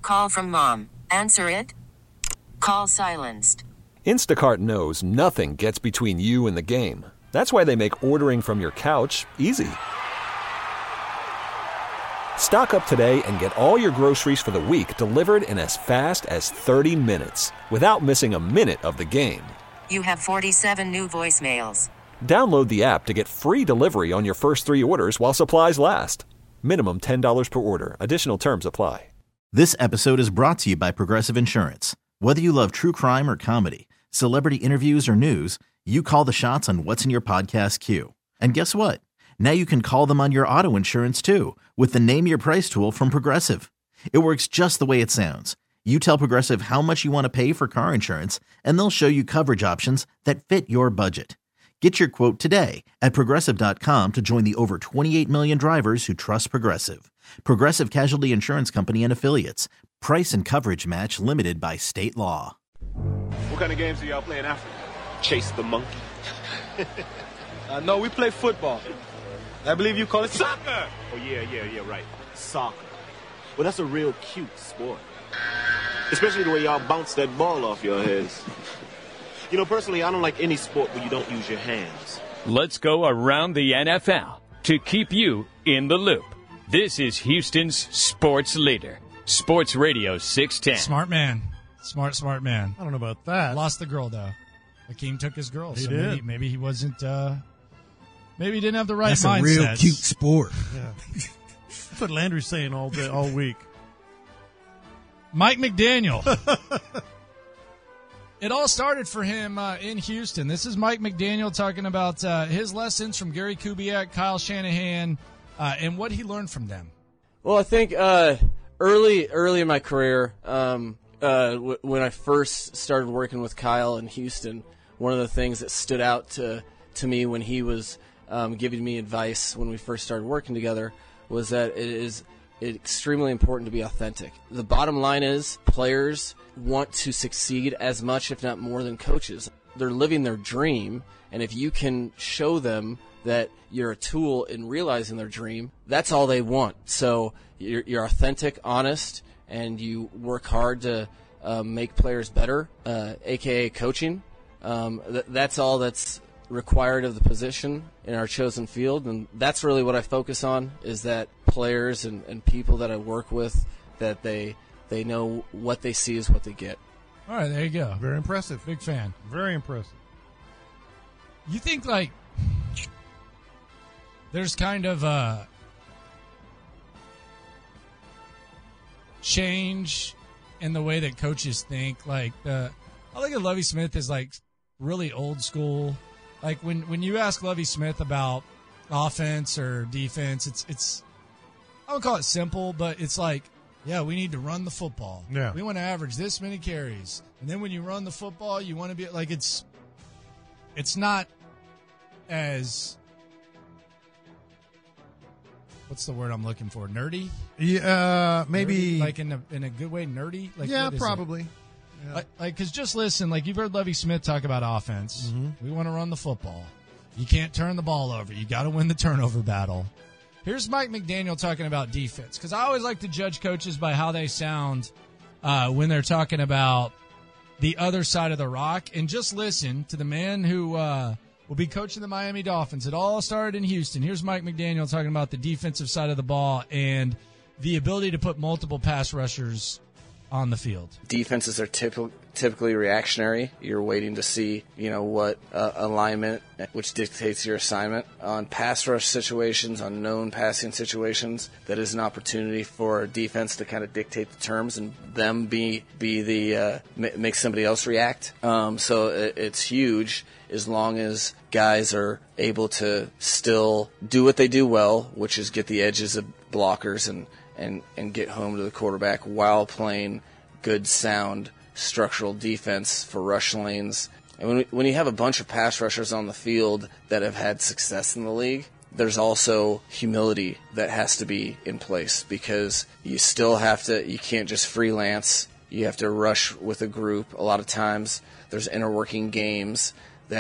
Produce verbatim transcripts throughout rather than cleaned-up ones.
Call from mom. Answer it. Call silenced. Instacart knows nothing gets between you and the game. That's why they make ordering from your couch easy. Stock up today and get all your groceries for the week delivered in as fast as thirty minutes without missing a minute of the game. You have forty-seven new voicemails. Download the app to get free delivery on your first three orders while supplies last. Minimum ten dollars per order. Additional terms apply. This episode is brought to you by Progressive Insurance. Whether you love true crime or comedy, celebrity interviews or news, you call the shots on what's in your podcast queue. And guess what? Now you can call them on your auto insurance too with the Name Your Price tool from Progressive. It works just the way it sounds. You tell Progressive how much you want to pay for car insurance, and they'll show you coverage options that fit your budget. Get your quote today at Progressive dot com to join the over twenty-eight million drivers who trust Progressive. Progressive Casualty Insurance Company and Affiliates. Price and coverage match limited by state law. What kind of games do y'all play in Africa? Chase the monkey. uh, no, we play football. I believe you call it soccer. Oh, yeah, yeah, yeah, right. Soccer. Well, that's a real cute sport. Especially the way y'all bounce that ball off your heads. You know, personally, I don't like any sport where you don't use your hands. Let's go around the N F L to keep you in the loop. This is Houston's sports leader, Sports Radio six ten. Smart man. Smart, smart man. I don't know about that. Lost the girl, though. Hakeem took his girl. He so did. Maybe, maybe he wasn't, uh, maybe he didn't have the right That's mindset. That's a real cute sport. Yeah. That's what Landry's saying all day, all week. Mike McDaniel. It all started for him uh, in Houston. This is Mike McDaniel talking about uh, his lessons from Gary Kubiak, Kyle Shanahan, uh, and what he learned from them. Well, I think uh, early early in my career, um, uh, w- when I first started working with Kyle in Houston, one of the things that stood out to, to me when he was um, giving me advice when we first started working together was that it is extremely important to be authentic. The bottom line is players want to succeed as much, if not more, than coaches. They're living their dream, and if you can show them that you're a tool in realizing their dream, that's all they want. So you're, you're authentic, honest, and you work hard to uh, make players better, uh, a k a coaching. Um, th- that's all that's required of the position in our chosen field, and that's really what I focus on, is that players and, and people that I work with, that they they know what they see is what they get. All right, there you go. Very impressive. Big fan. Very impressive. You think, like, there's kind of a change in the way that coaches think? Like, the, I look at Lovie Smith as, like, really old school. Like, when, when you ask Lovie Smith about offense or defense, it's, it's I would call it simple, but it's like, yeah, we need to run the football. Yeah. We want to average this many carries. And then when you run the football, you want to be like, it's it's not as, what's the word I'm looking for? Nerdy? Yeah, uh, maybe. Nerdy? Like in a, in a good way, nerdy? Like, yeah, what is probably. It? Yeah. Like, like, because just listen, like, you've heard Lovie Smith talk about offense. Mm-hmm. We want to run the football. You can't turn the ball over. You got to win the turnover battle. Here's Mike McDaniel talking about defense, because I always like to judge coaches by how they sound uh, when they're talking about the other side of the rock. And just listen to the man who uh, will be coaching the Miami Dolphins. It all started in Houston. Here's Mike McDaniel talking about the defensive side of the ball and the ability to put multiple pass rushers on the field. Defenses are typ- typically reactionary. You're waiting to see, you know, what uh, alignment, which dictates your assignment. On pass rush situations, on known passing situations, that is an opportunity for defense to kind of dictate the terms and them be be the uh, m- make somebody else react. Um, so it, it's huge as long as guys are able to still do what they do well, which is get the edges of blockers and and, and get home to the quarterback while playing good, sound, structural defense for rush lanes. And when, we, when you have a bunch of pass rushers on the field that have had success in the league, there's also humility that has to be in place, because you still have to, you can't just freelance. You have to rush with a group. A lot of times there's interworking games that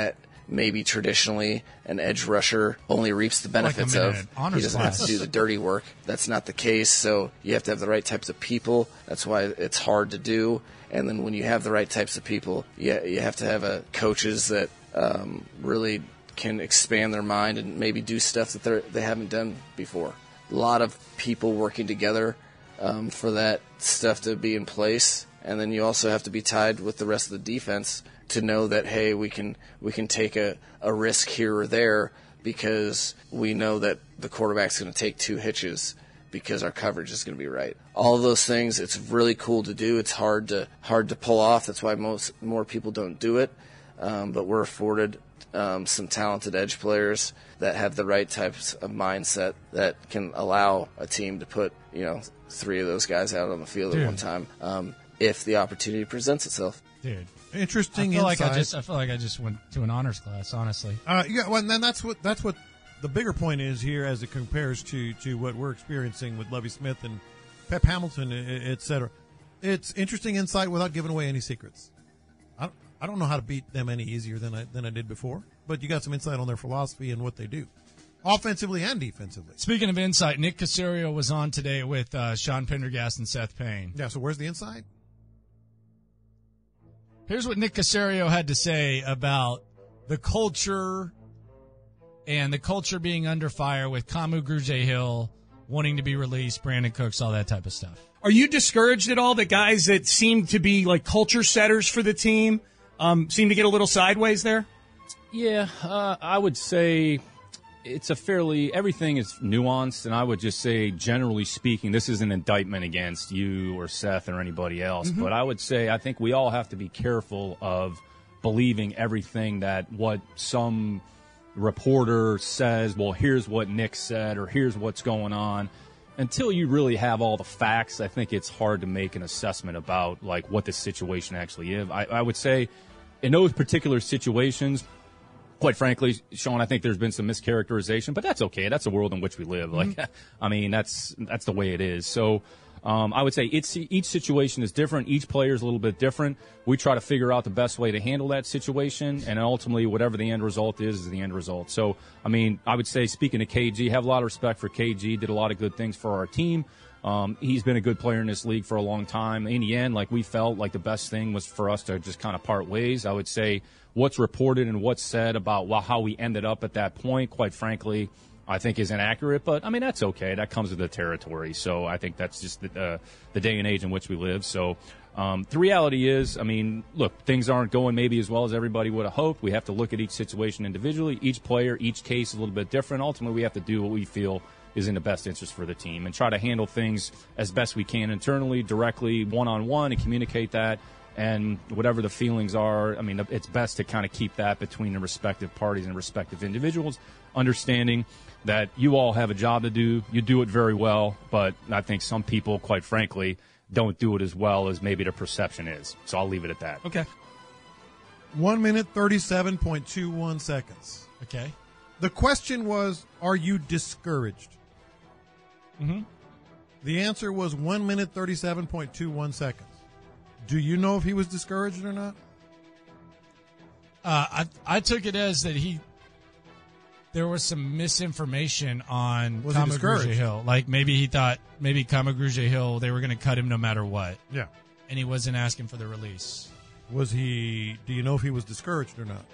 maybe traditionally an edge rusher only reaps the benefits like of. He doesn't class. have to do the dirty work. That's not the case. So you have to have the right types of people. That's why it's hard to do. And then when you have the right types of people, you, you have to have a coaches that um, really can expand their mind and maybe do stuff that they they haven't done before. A lot of people working together um, for that stuff to be in place. And then you also have to be tied with the rest of the defense to know that, hey, we can we can take a, a risk here or there because we know that the quarterback's going to take two hitches because our coverage is going to be right. All of those things, it's really cool to do. It's hard to hard to pull off. That's why most more people don't do it. Um, but we're afforded um, some talented edge players that have the right types of mindset that can allow a team to put, you know, three of those guys out on the field Dude. at one time um, if the opportunity presents itself. Dude. Interesting I feel insight. like I just I feel like I just went to an honors class, honestly. Uh, yeah, well, and then that's what that's what the bigger point is here, as it compares to to what we're experiencing with Lovie Smith and Pep Hamilton, et cetera. It's interesting insight without giving away any secrets. I don't, I don't know how to beat them any easier than I than I did before, but you got some insight on their philosophy and what they do, offensively and defensively. Speaking of insight, Nick Caserio was on today with uh, Sean Pendergast and Seth Payne. Yeah, so where's the insight? Here's what Nick Caserio had to say about the culture and the culture being under fire with Kamu Grugier-Hill wanting to be released, Brandon Cooks, all that type of stuff. Are you discouraged at all that guys that seem to be like culture setters for the team um, seem to get a little sideways there? Yeah, uh, I would say it's a fairly, everything is nuanced, and I would just say, generally speaking, this is an indictment against you or Seth or anybody else, Mm-hmm. but I would say I think we all have to be careful of believing everything that what some reporter says, well, here's what Nick said, or here's what's going on. Until you really have all the facts, I think it's hard to make an assessment about like what the situation actually is. I, I would say in those particular situations, quite frankly, Sean, I think there's been some mischaracterization, but that's okay. That's the world in which we live. Like, mm-hmm. I mean, that's that's the way it is. So um, I would say it's, each situation is different. Each player is a little bit different. We try to figure out the best way to handle that situation, and ultimately, whatever the end result is, is the end result. So, I mean, I would say, speaking of K G, have a lot of respect for K G. Did a lot of good things for our team. Um, he's been a good player in this league for a long time. In the end, like we felt like the best thing was for us to just kind of part ways. I would say what's reported and what's said about well, how we ended up at that point, quite frankly, I think is inaccurate. But, I mean, that's okay. That comes with the territory. So I think that's just the, uh, the day and age in which we live. So um, the reality is, I mean, look, things aren't going maybe as well as everybody would have hoped. We have to look at each situation individually. Each player, each case is a little bit different. Ultimately, we have to do what we feel is in the best interest for the team and try to handle things as best we can internally, directly, one-on-one, and communicate that. And whatever the feelings are, I mean, it's best to kind of keep that between the respective parties and respective individuals, understanding that you all have a job to do. You do it very well, but I think some people, quite frankly, don't do it as well as maybe the perception is. So I'll leave it at that. Okay. One minute, thirty-seven point two one seconds. Okay. The question was, are you discouraged? Mm-hmm. The answer was one minute, thirty-seven point two one seconds. Do you know if he was discouraged or not? Uh, I I took it as that he there was some misinformation on Was he Kamu discouraged? Grugier-Hill. Like maybe he thought maybe Kamu Grugier-Hill they were going to cut him no matter what, Yeah. and he wasn't asking for the release. Was he, do you know if he was discouraged or not?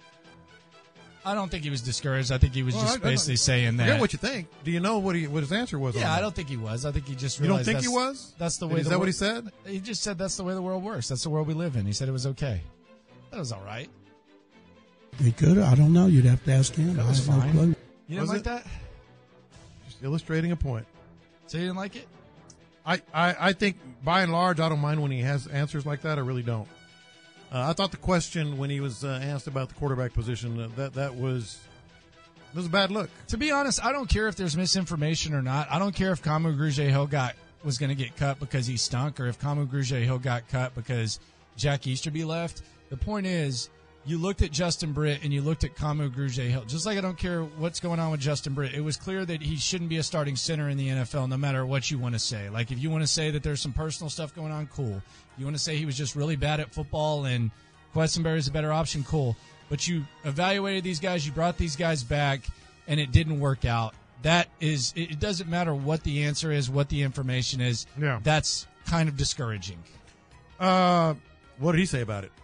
I don't think he was discouraged. I think he was Well, just I- I don't- basically saying Forget that. what you think. Do you know what he what his answer was? on yeah, I that? don't think he was. I think he just You don't realized think he that's- was? That's the And way. is the that wor- what he said? He just said that's the way the world works. That's the world we live in. He said it was okay. That was all right. He could. I don't know. You'd have to ask him. That I was have fine. no clue. You didn't Was like it? that? Just illustrating a point. So you didn't like it? I, I, I think by and large, I don't mind when he has answers like that. I really don't. Uh, I thought the question when he was uh, asked about the quarterback position uh, that that was that was a bad look. To be honest, I don't care if there's misinformation or not. I don't care if Kamu Grugier-Hill got was going to get cut because he stunk, or if Kamu Grugier-Hill got cut because Jack Easterby left. The point is, you looked at Justin Britt and you looked at Kamu Grugier-Hill. Just like I don't care what's going on with Justin Britt, it was clear that he shouldn't be a starting center in the N F L, no matter what you want to say. Like if you want to say that there's some personal stuff going on, cool. You want to say he was just really bad at football and Questenberry's a better option, cool. but you evaluated these guys, you brought these guys back, and it didn't work out. That is, it doesn't matter what the answer is, what the information is. Yeah. That's kind of discouraging. Uh, what did he say about it?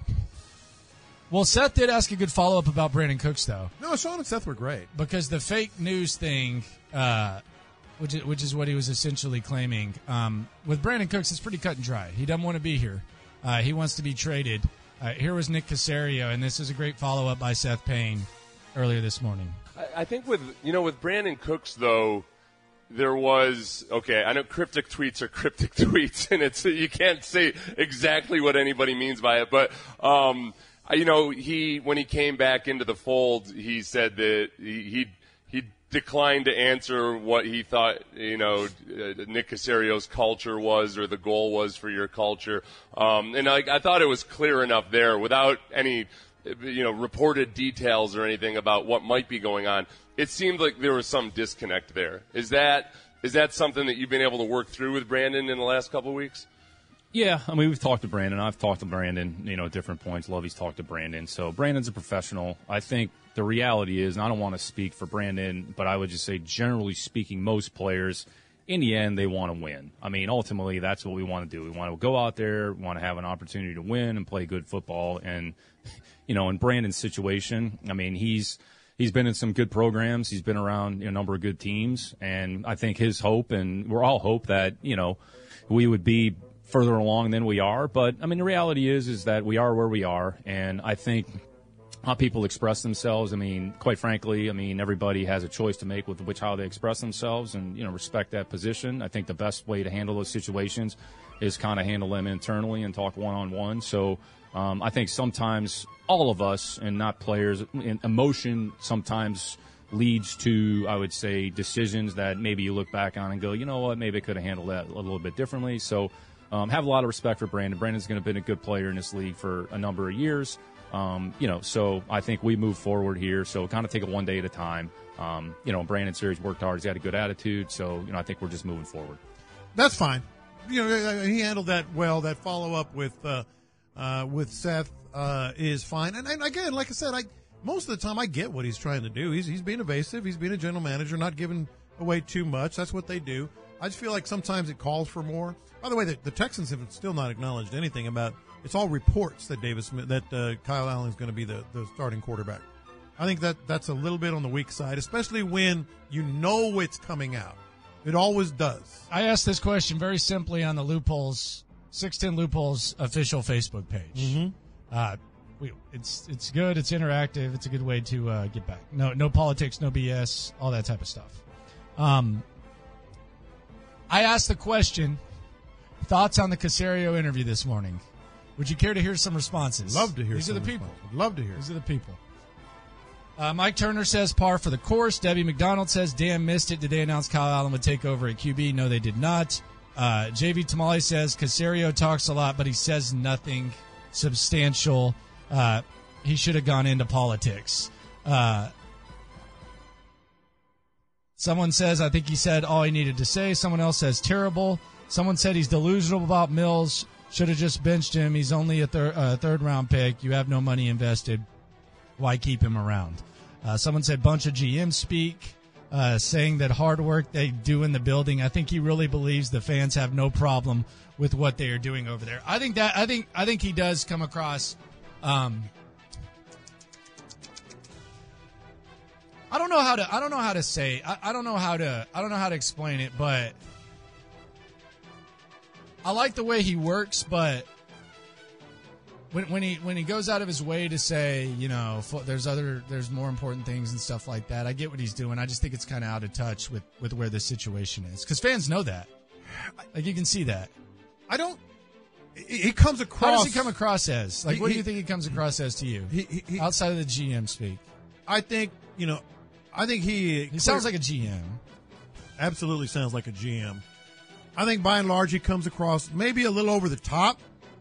Well, Seth did ask a good follow-up about Brandon Cooks, though. No, Sean and Seth were great. Because the fake news thing, uh, which, is, which is what he was essentially claiming, um, with Brandon Cooks, it's pretty cut and dry. He doesn't want to be here. Uh, he wants to be traded. Uh, here was Nick Caserio, and this is a great follow-up by Seth Payne earlier this morning. I think with you know with Brandon Cooks though, there was okay. I know cryptic tweets are cryptic tweets, and it's you can't say exactly what anybody means by it. But um, you know, he when he came back into the fold, he said that he he, he declined to answer what he thought you know uh, Nick Caserio's culture was or the goal was for your culture. Um, and I, I thought it was clear enough there without any. You know, reported details or anything about what might be going on. It seemed like there was some disconnect there. Is that is that something that you've been able to work through with Brandon in the last couple of weeks? Yeah, I mean, we've talked to Brandon. I've talked to Brandon, you know, at different points. Lovey's talked to Brandon. So Brandon's a professional. I think the reality is, and I don't want to speak for Brandon, but I would just say, generally speaking, most players, in the end, they want to win. I mean, ultimately, that's what we want to do. We want to go out there, we want to have an opportunity to win and play good football. And you know, in Brandon's situation, I mean, he's he's been in some good programs. He's been around you know, a number of good teams, and I think his hope, and we're all hope that you know we would be further along than we are. But I mean, the reality is is that we are where we are, and I think how people express themselves. I mean, quite frankly, I mean, everybody has a choice to make with which how they express themselves, and you know, respect that position. I think the best way to handle those situations is kind of handle them internally and talk one on one. So. Um, I think sometimes all of us, and not players, emotion sometimes leads to, I would say, decisions that maybe you look back on and go, you know what, maybe I could have handled that a little bit differently. So um, have a lot of respect for Brandon. Brandon's going to be a good player in this league for a number of years. Um, you know, so I think we move forward here. So kind of take it one day at a time. Um, you know, Brandon Series worked hard. He's got a good attitude. So, you know, I think we're just moving forward. That's fine. You know, he handled that well. That follow-up with uh, – Uh, with Seth uh, is fine, and, and again, like I said, I most of the time I get what he's trying to do. He's he's being evasive. He's being a general manager, not giving away too much. That's what they do. I just feel like sometimes it calls for more. By the way, the, the Texans have still not acknowledged anything about. It's all reports that Davis that uh, Kyle Allen is going to be the, the starting quarterback. I think that that's a little bit on the weak side, especially when you know it's coming out. It always does. I asked this question very simply on the Loopholes. six ten Loopholes official Facebook page. Mm-hmm. Uh, we, it's it's good. It's interactive. It's a good way to uh, get back. No no politics, no B S, all that type of stuff. Um, I asked the question, thoughts on the Caserio interview this morning. Would you care to hear some responses? Love to hear These some are the people. responses. Love to hear. These are the people. Uh, Mike Turner says par for the course. Debbie McDonald says, damn, missed it. Did they announce Kyle Allen would take over at Q B? No, they did not. Uh, J V Tamale says Caserio talks a lot, but he says nothing substantial. Uh, he should have gone into politics. Uh, someone says, I think he said all he needed to say. Someone else says terrible. Someone said he's delusional about Mills. Should have just benched him. He's only a thir- uh, third round pick. You have no money invested. Why keep him around? Uh, someone said bunch of G M speak. Uh, saying that hard work they do in the building. I think he really believes the fans have no problem with what they are doing over there. I think that I think I think he does come across. Um, I don't know how to I don't know how to say I, I don't know how to I don't know how to explain it, but I like the way he works, but When, when he when he goes out of his way to say, you know, there's other there's more important things and stuff like that, I get what he's doing. I just think it's kind of out of touch with, with where the situation is, because fans know that. Like, you can see that. I don't. He comes across. How does he come across as? Like, he, what do he, you think he comes across as to you? He, he, he, outside of the G M speak, I think you know. I think he. He clear, sounds like a G M. Absolutely sounds like a G M. I think by and large he comes across maybe a little over the top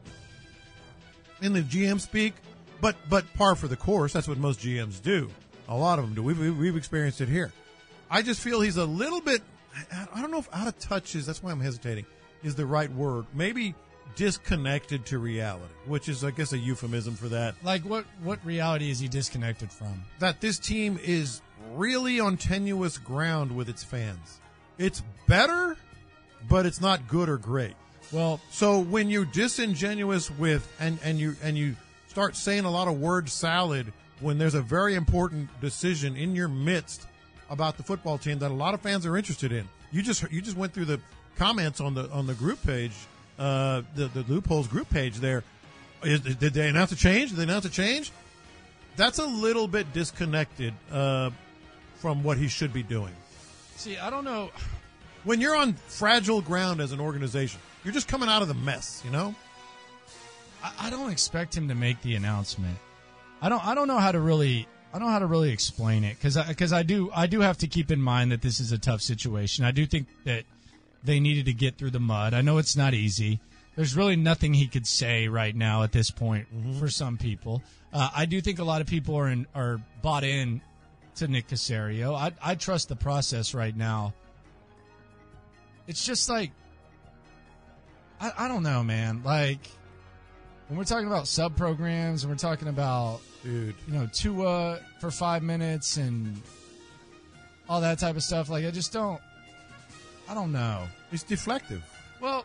in the G M speak, but but par for the course. That's what most G Ms do. A lot of them do. We've we've experienced it here. I just feel he's a little bit. I don't know if out of touch is. That's why I'm hesitating. Is the right word? Maybe disconnected to reality, which is, I guess, a euphemism for that. Like, what, what reality is he disconnected from? That this team is really on tenuous ground with its fans. It's better, but it's not good or great. Well, so when you're disingenuous with and, and you and you start saying a lot of word salad when there's a very important decision in your midst about the football team that a lot of fans are interested in. You just you just went through the comments on the on the group page, uh, the the Loopholes group page there. Is, did they announce a change? Did they announce a change? That's a little bit disconnected uh, from what he should be doing. See, I don't know. When you're on fragile ground as an organization, you're just coming out of the mess, you know? I, I don't expect him to make the announcement. I don't I don't know how to really I don't know how to really explain it cuz I, cuz I do I do have to keep in mind that this is a tough situation. I do think that they needed to get through the mud. I know it's not easy. There's really nothing he could say right now at this point mm-hmm. for some people. Uh, I do think a lot of people are in, are bought in to Nick Caserio. I I trust the process right now. It's just like, I, I don't know, man. Like, when we're talking about sub programs and we're talking about, dude, you know, Tua for five minutes and all that type of stuff, like, I just don't, I don't know. It's deflective. Well,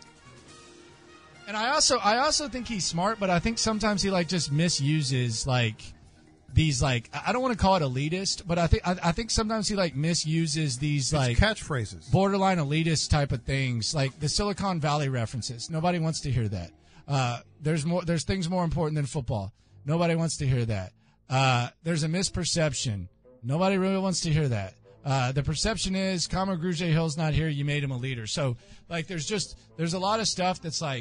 and I also, I also think he's smart, but I think sometimes he like just misuses like these like I don't want to call it elitist, but I think I, I think sometimes he like misuses these it's like catchphrases, borderline elitist type of things, like the Silicon Valley references. Nobody wants to hear that. Uh, there's more. There's things more important than football. Nobody wants to hear that. Uh, there's a misperception. Nobody really wants to hear that. Uh, the perception is Kamu Grugier-Hill's not here. You made him a leader. So like there's just there's a lot of stuff that's like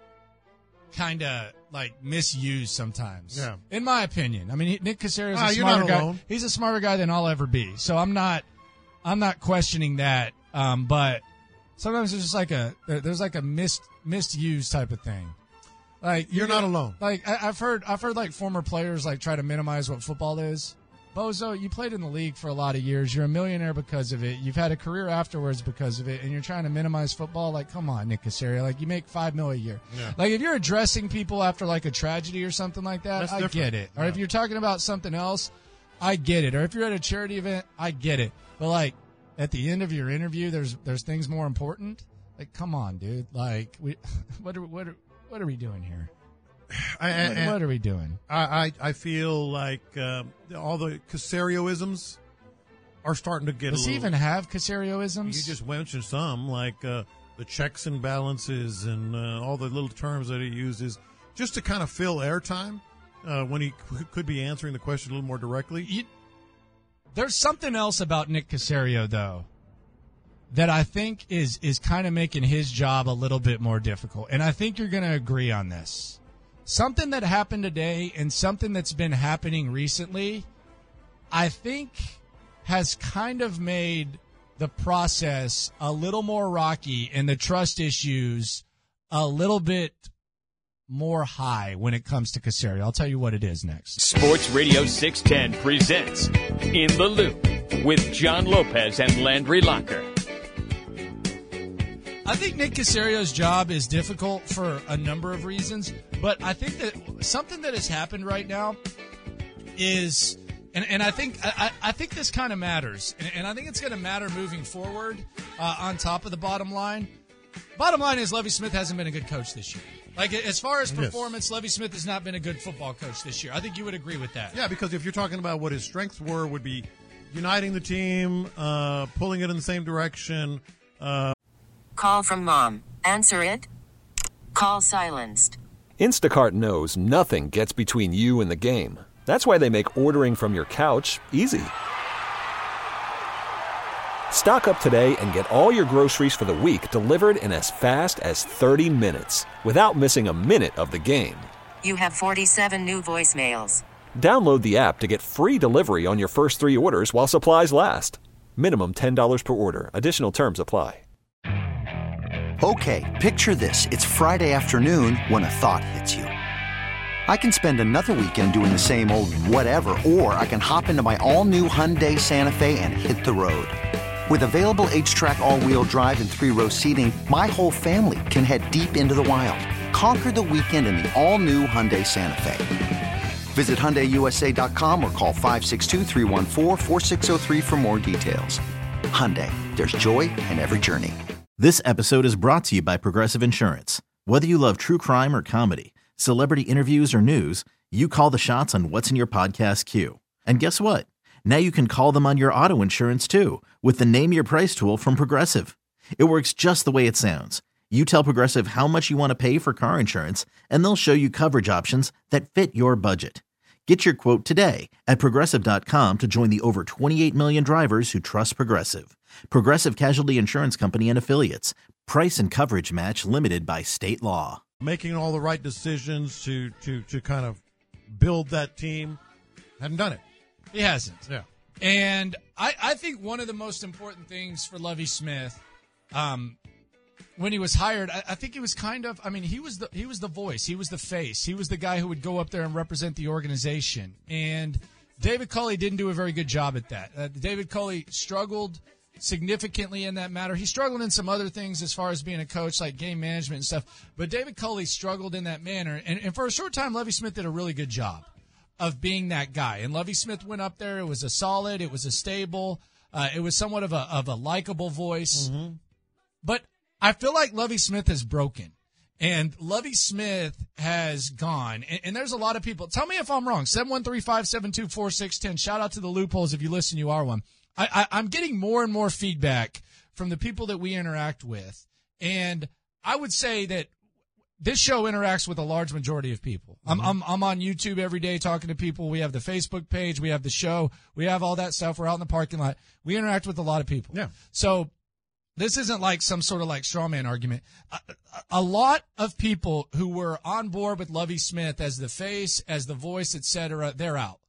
kind of like misused sometimes. Yeah. In my opinion. I mean, he, Nick Caserio's ah, a smarter guy. Alone. He's a smarter guy than I'll ever be. So I'm not, I'm not questioning that. Um, but sometimes there's just like a, there, there's like a mis, misused type of thing. Like you're, you're not gonna, alone. Like I, I've heard, I've heard like former players like try to minimize what football is. Bozo, you played in the league for a lot of years. You're a millionaire because of it. You've had a career afterwards because of it, and you're trying to minimize football. Like, come on, Nick Caserio. Like, you make five mil a year. Yeah. Like, if you're addressing people after like a tragedy or something like that, That's I different. get it. Or Yeah. if you're talking about something else, I get it. Or if you're at a charity event, I get it. But like, at the end of your interview, there's there's things more important. Like, come on, dude. Like, we what are what are what are we doing here? I, what, I, what are we doing? I, I, I feel like uh, all the Caserio-isms are starting to get Does a he little... even have Caserio-isms? You just mentioned some, like uh, the checks and balances and uh, all the little terms that he uses just to kind of fill airtime uh, when he c- could be answering the question a little more directly. You, there's something else about Nick Caserio, though, that I think is, is kind of making his job a little bit more difficult. And I think you're going to agree on this. Something that happened today and something that's been happening recently, I think has kind of made the process a little more rocky and the trust issues a little bit more high when it comes to Caserio. I'll tell you what it is next. Sports Radio six ten presents In the Loop with John Lopez and Landry Locker. I think Nick Caserio's job is difficult for a number of reasons, but I think that something that has happened right now is, and, and I think I, I think this kind of matters, and, and I think it's going to matter moving forward uh, on top of the bottom line. Bottom line is Lovie Smith hasn't been a good coach this year. Like, as far as performance, yes. Lovie Smith has not been a good football coach this year. I think you would agree with that. Yeah, because if you're talking about what his strengths were, would be uniting the team, uh, pulling it in the same direction, uh, Call from mom. Answer it. Call silenced. Instacart knows nothing gets between you and the game. That's why they make ordering from your couch easy. Stock up today and get all your groceries for the week delivered in as fast as thirty minutes without missing a minute of the game. You have forty-seven new voicemails. Download the app to get free delivery on your first three orders while supplies last. Minimum ten dollars per order. Additional terms apply. Okay, picture this. It's Friday afternoon when a thought hits you. I can spend another weekend doing the same old whatever, or I can hop into my all-new Hyundai Santa Fe and hit the road. With available H-Track all-wheel drive and three-row seating, my whole family can head deep into the wild. Conquer the weekend in the all-new Hyundai Santa Fe. Visit Hyundai U S A dot com or call five six two, three one four, four six zero three for more details. Hyundai, there's joy in every journey. This episode is brought to you by Progressive Insurance. Whether you love true crime or comedy, celebrity interviews or news, you call the shots on what's in your podcast queue. And guess what? Now you can call them on your auto insurance too with the Name Your Price tool from Progressive. It works just the way it sounds. You tell Progressive how much you want to pay for car insurance, and they'll show you coverage options that fit your budget. Get your quote today at Progressive dot com to join the over twenty-eight million drivers who trust Progressive. Progressive Casualty Insurance Company and Affiliates. Price and coverage match limited by state law. Making all the right decisions to, to, to kind of build that team. Hadn't done it. He hasn't. Yeah. And I, I think one of the most important things for Lovie Smith, um, when he was hired, I, I think he was kind of, I mean, he was the he was the voice, he was the face, he was the guy who would go up there and represent the organization. And David Culley didn't do a very good job at that. Uh, David Culley struggled significantly in that matter. He struggled in some other things as far as being a coach, like game management and stuff. But David Culley struggled in that manner. And, and for a short time, Lovie Smith did a really good job of being that guy. And Lovie Smith went up there. It was a solid. It was a stable. Uh, it was somewhat of a of a likable voice. Mm-hmm. But I feel like Lovie Smith has broken. And Lovie Smith has gone. And, and there's a lot of people. Tell me if I'm wrong. seven one three, five seven two, four six one zero. Shout out to the Loopholes. If you listen, you are one. I, I, I'm getting more and more feedback from the people that we interact with. And I would say that this show interacts with a large majority of people. I'm, I'm I'm on YouTube every day talking to people. We have the Facebook page. We have the show. We have all that stuff. We're out in the parking lot. We interact with a lot of people. Yeah. So this isn't like some sort of like straw man argument. A, a lot of people who were on board with Lovie Smith as the face, as the voice, et cetera, they're out.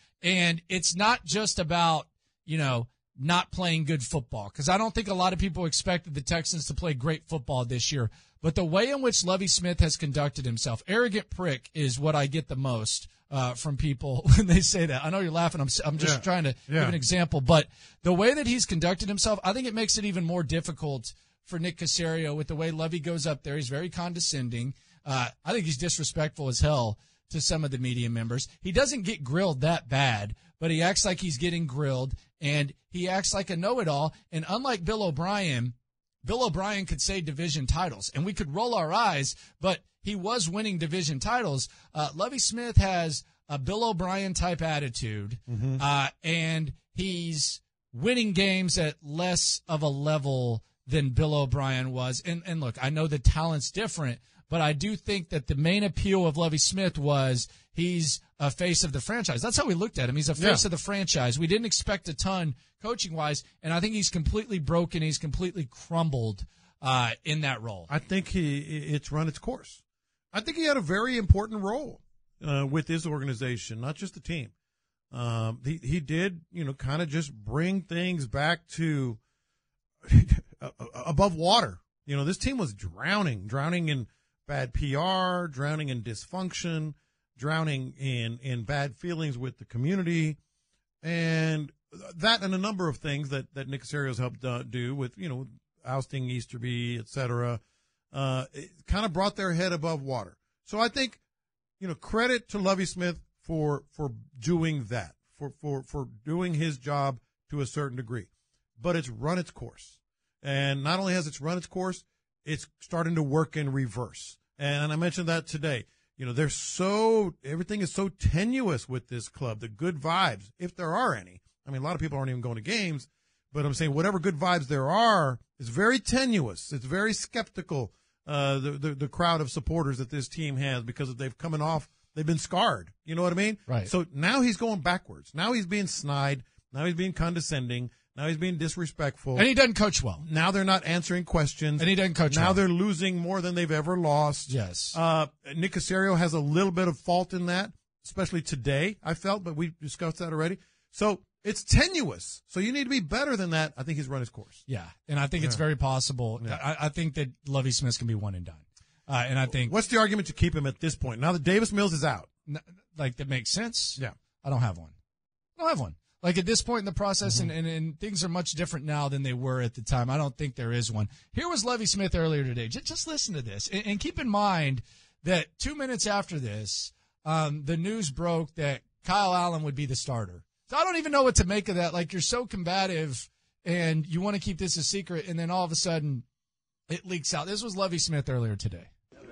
And it's not just about, you know, not playing good football, because I don't think a lot of people expected the Texans to play great football this year. But the way in which Lovie Smith has conducted himself, arrogant prick is what I get the most uh, from people when they say that. I know you're laughing. I'm, I'm just yeah. trying to yeah. give an example. But the way that he's conducted himself, I think it makes it even more difficult for Nick Caserio with the way Lovie goes up there. He's very condescending. Uh, I think he's disrespectful as hell to some of the media members. He doesn't get grilled that bad, but he acts like he's getting grilled, and he acts like a know-it-all. And unlike Bill O'Brien, Bill O'Brien could say division titles, and we could roll our eyes, but he was winning division titles. Uh, Lovie Smith has a Bill O'Brien-type attitude, mm-hmm. uh, and he's winning games at less of a level than Bill O'Brien was. And, and look, I know the talent's different, but I do think that the main appeal of Lovie Smith was he's a face of the franchise. That's how we looked at him. He's a face yeah. of the franchise. We didn't expect a ton coaching-wise, and I think he's completely broken. He's completely crumbled uh, in that role. I think he it's run its course. I think he had a very important role uh, with his organization, not just the team. Um, he, he did, you know, kind of just bring things back to above water. You know, this team was drowning, drowning in bad P R, drowning in dysfunction, drowning in, in bad feelings with the community, and that and a number of things that, that Nick Caserio's helped uh, do with, you know, ousting Easterby, et cetera, uh, it kind of brought their head above water. So I think, you know, credit to Lovie Smith for for doing that, for, for, for doing his job to a certain degree. But it's run its course. And not only has it run its course, it's starting to work in reverse. And I mentioned that today. You know, they're so, everything is so tenuous with this club, the good vibes, if there are any. I mean, a lot of people aren't even going to games, but I'm saying whatever good vibes there are, it's very tenuous. It's very skeptical, uh, the, the, the crowd of supporters that this team has, because they've coming off, they've been scarred. You know what I mean? Right. So now he's going backwards. Now he's being snide. Now he's being condescending. Now he's being disrespectful. And he doesn't coach well. Now they're not answering questions. And he doesn't coach now well. They're losing more than they've ever lost. Yes. Uh, Nick Caserio has a little bit of fault in that, especially today, I felt, but we discussed that already. So it's tenuous. So you need to be better than that. I think he's run his course. Yeah, and I think yeah. it's very possible. Yeah. I, I think that Lovie Smith can be one and done. Uh, and I think. What's the argument to keep him at this point? Now that Davis Mills is out. N- like, that makes sense? Yeah. I don't have one. I don't have one. Like at this point in the process, mm-hmm. and, and, and things are much different now than they were at the time. I don't think there is one. Here was Lovie Smith earlier today. Just, just listen to this. And, and keep in mind that two minutes after this, um, the news broke that Kyle Allen would be the starter. So I don't even know what to make of that. Like, you're so combative and you want to keep this a secret, and then all of a sudden it leaks out. This was Lovie Smith earlier today.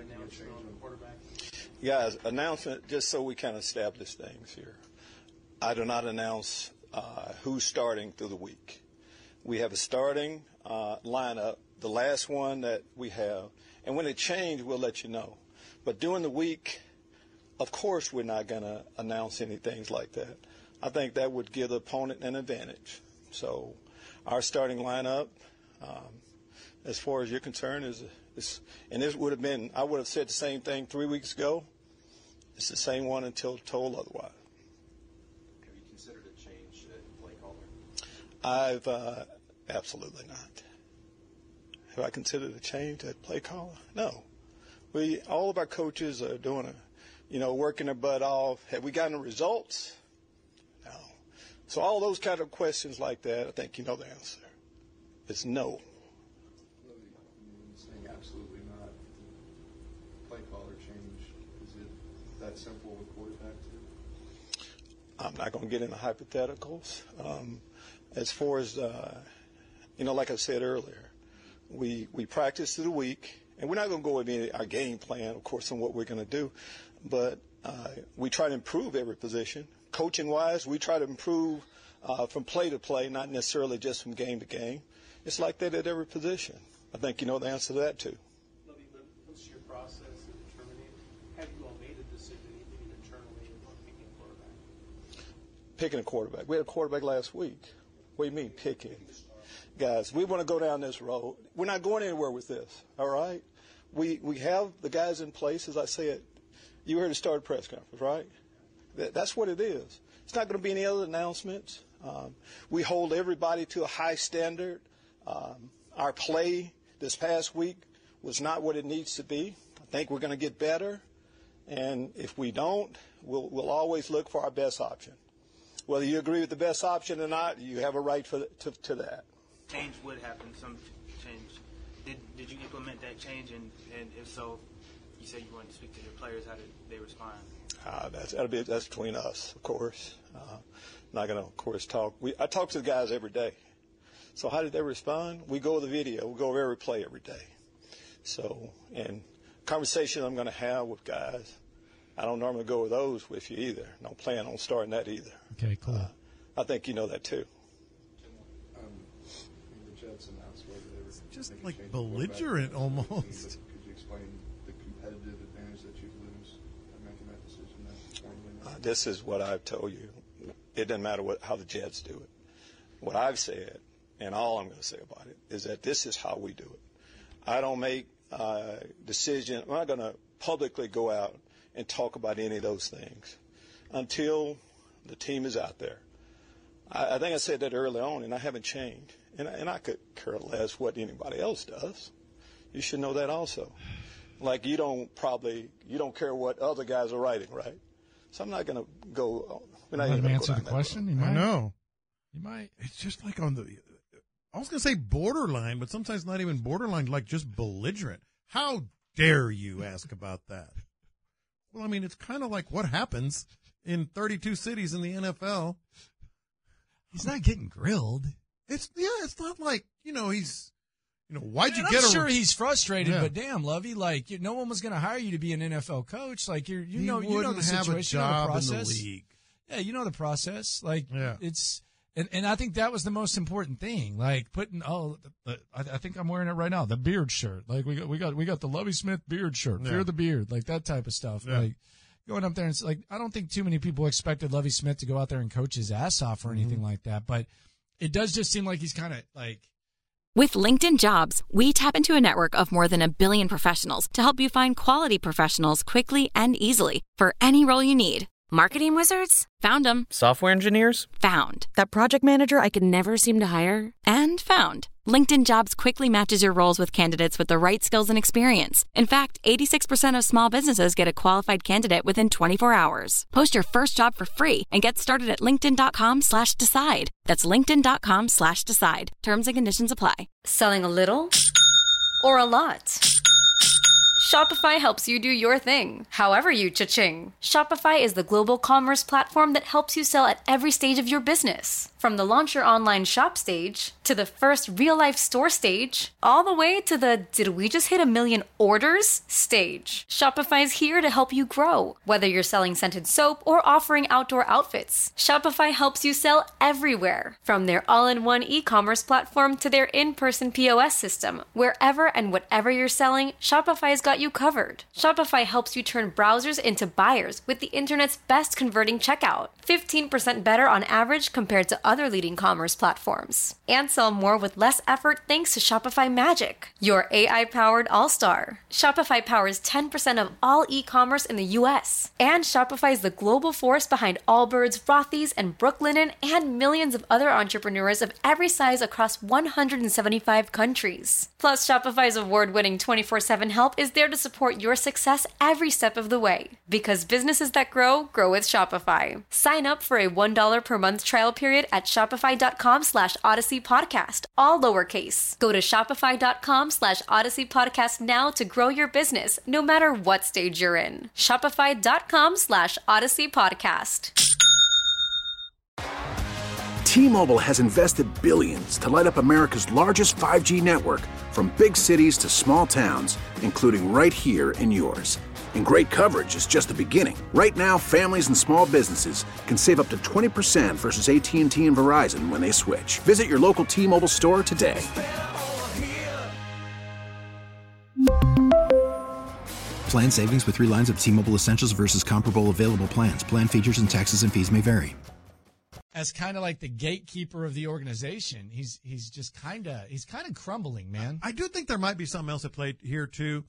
Guys, announcement, just so we kind of establish things here. I do not announce uh, who's starting through the week. We have a starting uh, lineup, the last one that we have, and when it changes, we'll let you know. But during the week, of course, we're not going to announce anything like that. I think that would give the opponent an advantage. So our starting lineup, um, as far as you're concerned, is, is and this would have been, I would have said the same thing three weeks ago. It's the same one until told otherwise. Have you considered a change at play caller? I've uh, absolutely not. Have I considered a change at play caller? No. We all of our coaches are doing a, you know, working their butt off. Have we gotten the results? No. So all those kind of questions like that, I think you know the answer. It's no. Saying absolutely not. Play caller change, is it that simple with quarterback too? I'm not going to get into hypotheticals. Um, as far as, uh, you know, like I said earlier, we we practice through the week, and we're not going to go into our game plan, of course, on what we're going to do, but uh, we try to improve every position. Coaching-wise, we try to improve uh, from play to play, not necessarily just from game to game. It's like that at every position. I think you know the answer to that, too. Lovie, what's your process in determining, have you all made a decision even internally on picking a quarterback? Picking a quarterback. We had a quarterback last week. What do you mean picking? Guys, we want to go down this road. We're not going anywhere with this, all right? We we have the guys in place, as I said. You heard the start press conference, right? That, that's what it is. It's not going to be any other announcements. Um, we hold everybody to a high standard. Um, our play this past week was not what it needs to be. I think we're going to get better. And if we don't, we'll, we'll always look for our best option. Whether you agree with the best option or not, you have a right for, to, to that. Change would happen, some change. Did did you implement that change? And, and if so, you say you wanted to speak to your players. How did they respond? Uh, that's, that'll be, that's between us, of course. Uh, not going to, of course, talk. We, I talk to the guys every day. So how did they respond? We go over the video. We go over every play every day. So, and conversation I'm going to have with guys, I don't normally go over those with you either. Don't plan on starting that either. Okay, cool. Uh, I think you know that too. Um, the Jets announced whether they were just like belligerent almost. Could you explain the competitive advantage that you lose by making that decision? That uh, this is what I've told you. It doesn't matter what, how the Jets do it. What I've said, and all I'm going to say about it, is that this is how we do it. I don't make uh, decisions. I'm not going to publicly go out and talk about any of those things until the team is out there. I, I think I said that early on, and I haven't changed. And, and I could care less what anybody else does. You should know that also. Like you don't probably, you don't care what other guys are writing, right? So I'm not going to go. We're not Let even him go answer the down that question. road. You might. I know. You might. It's just like on the, I was going to say borderline, but sometimes not even borderline, like just belligerent. How dare you ask about that? Well, I mean, it's kind of like what happens in thirty-two cities in the N F L. He's not getting grilled. It's, yeah, it's not like, you know, he's, you know, why'd you Man, get I'm a. sure he's frustrated, Yeah. but damn, Lovey, like, you, no one was going to hire you to be an N F L coach. Like, you're, you He know, you know wouldn't the have a situation, you know the job in the process. league. Yeah, you know the process. Like, Yeah. it's, and, and I think that was the most important thing. Like, putting, oh, the, I, I think I'm wearing it right now, the beard shirt. Like, we got, we got, we got the Lovie Smith beard shirt, Yeah. Fear the Beard, like that type of stuff. Yeah. Like, going up there and, like, I don't think too many people expected Lovie Smith to go out there and coach his ass off or anything Mm-hmm. like that, but it does just seem like he's kind of, like, With LinkedIn Jobs, we tap into a network of more than a billion professionals to help you find quality professionals quickly and easily for any role you need. Marketing wizards? Found them. Software engineers? Found. That project manager I could never seem to hire? And found. LinkedIn Jobs quickly matches your roles with candidates with the right skills and experience. In fact, eighty-six percent of small businesses get a qualified candidate within twenty-four hours. Post your first job for free and get started at linkedin.com slash decide. That's linkedin.com slash decide. Terms and conditions apply. Selling a little or a lot? Shopify helps you do your thing, however you cha-ching. Shopify is the global commerce platform that helps you sell at every stage of your business. From the launch your online shop stage, to the first real-life store stage, all the way to the did we just hit a million orders stage. Shopify's here to help you grow. Whether you're selling scented soap or offering outdoor outfits, Shopify helps you sell everywhere. From their all-in-one e-commerce platform to their in-person P O S system, wherever and whatever you're selling, Shopify's got you covered. Shopify helps you turn browsers into buyers with the internet's best converting checkout. fifteen percent better on average compared to other leading commerce platforms. And sell more with less effort thanks to Shopify Magic, your A I-powered all-star. Shopify powers ten percent of all e-commerce in the U S. And Shopify is the global force behind Allbirds, Rothy's, and Brooklinen, and millions of other entrepreneurs of every size across one hundred seventy-five countries. Plus, Shopify's award-winning twenty-four seven help is there to support your success every step of the way. Because businesses that grow, grow with Shopify. Sign up for a one dollar per month trial period at shopify.com slash Odyssey Podcast, all lowercase. Go to shopify.com slash Odyssey Podcast now to grow your business, no matter what stage you're in. Shopify.com slash Odyssey Podcast. T-Mobile has invested billions to light up America's largest five G network, from big cities to small towns, including right here in yours. And great coverage is just the beginning. Right now, families and small businesses can save up to twenty percent versus A T and T and Verizon when they switch. Visit your local T-Mobile store today. Plan savings with three lines of T-Mobile Essentials versus comparable available plans. Plan features and taxes and fees may vary. As kind of like the gatekeeper of the organization, he's he's just kind of he's kind of crumbling, man. I do think there might be something else at play here too.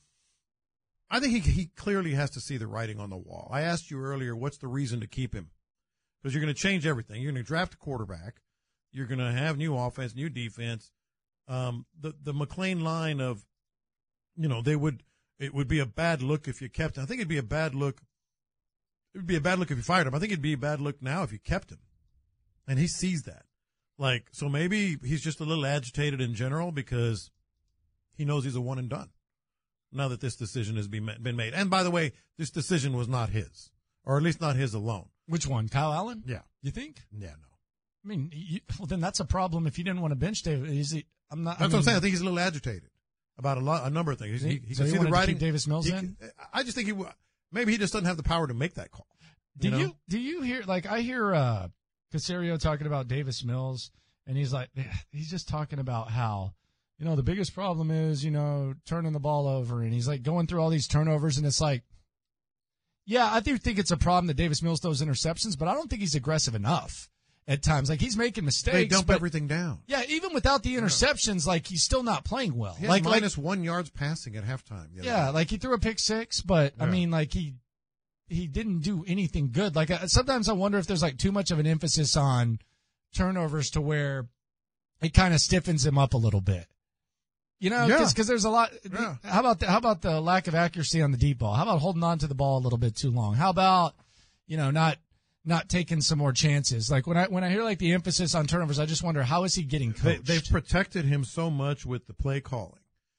I think he he clearly has to see the writing on the wall. I asked you earlier, what's the reason to keep him? Because you're going to change everything. You're going to draft a quarterback. You're going to have new offense, new defense. Um, the the McClain line of, you know, they would it would be a bad look if you kept him. I think it'd be a bad look. It would be a bad look if you fired him. I think it'd be a bad look now if you kept him. And he sees that. Like, so maybe he's just a little agitated in general because he knows he's a one and done now that this decision has been been made. And by the way, this decision was not his, or at least not his alone. Which one? Kyle Allen? Yeah. You think? Yeah, no. I mean, you, well, then that's a problem if you didn't want to bench David. Is he, I'm not. That's I mean, what I'm saying. I think he's a little agitated about a lot, a number of things. He, he so can he see the wanted to writing. keep Davis Mills he, in? I just think he maybe he just doesn't have the power to make that call. Do you, know? you do you hear like I hear uh, Caserio talking about Davis Mills, and he's like he's just talking about how, you know, the biggest problem is, you know, turning the ball over, and he's like going through all these turnovers, and it's like, yeah, I do think it's a problem that Davis Mills throws interceptions, but I don't think he's aggressive enough at times. Like, he's making mistakes. They dump but, everything down. Yeah, even without the interceptions, like, he's still not playing well. He had like minus like, one yards passing at halftime. Yeah, like he threw a pick six, but Yeah. I mean, like he he didn't do anything good. Like uh, sometimes I wonder if there's like too much of an emphasis on turnovers to where it kind of stiffens him up a little bit. You know, because Yeah. there's a lot. Yeah. How about the, how about the lack of accuracy on the deep ball? How about holding on to the ball a little bit too long? How about, you know, not not taking some more chances? Like when I when I hear like the emphasis on turnovers, I just wonder, how is he getting They, coached? they've protected him so much with the play calling.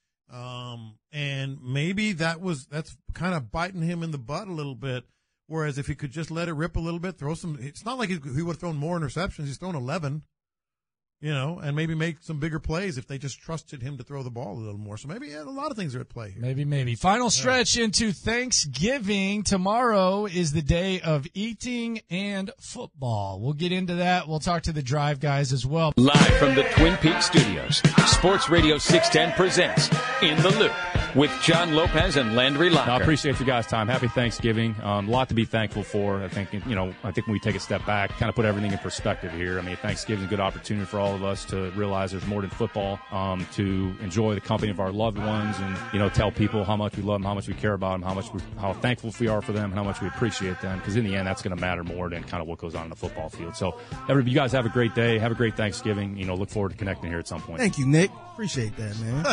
Um, and maybe that was, that's kind of biting him in the butt a little bit. Whereas if he could just let it rip a little bit, throw some, it's not like he, he would have thrown more interceptions. He's thrown eleven, you know, and maybe make some bigger plays if they just trusted him to throw the ball a little more. So maybe yeah, a lot of things are at play here. Maybe, maybe. Final stretch into Thanksgiving. Tomorrow is the day of eating and football. We'll get into that. We'll talk to the Drive guys as well. Live from the Twin Peaks studios, Sports Radio six ten presents In the Loop with John Lopez and Landry Locker. I appreciate you guys' time. Happy Thanksgiving. Um, a lot to be thankful for. I think, you know, I think when we take a step back, kind of put everything in perspective here. I mean, Thanksgiving is a good opportunity for all of us to realize there's more than football, um, to enjoy the company of our loved ones and, you know, tell people how much we love them, how much we care about them, how much we, how thankful we are for them, and how much we appreciate them. Because in the end, that's going to matter more than kind of what goes on in the football field. So, everybody, you guys have a great day. Have a great Thanksgiving. You know, look forward to connecting here at some point. Thank you, Nick. Appreciate that, man.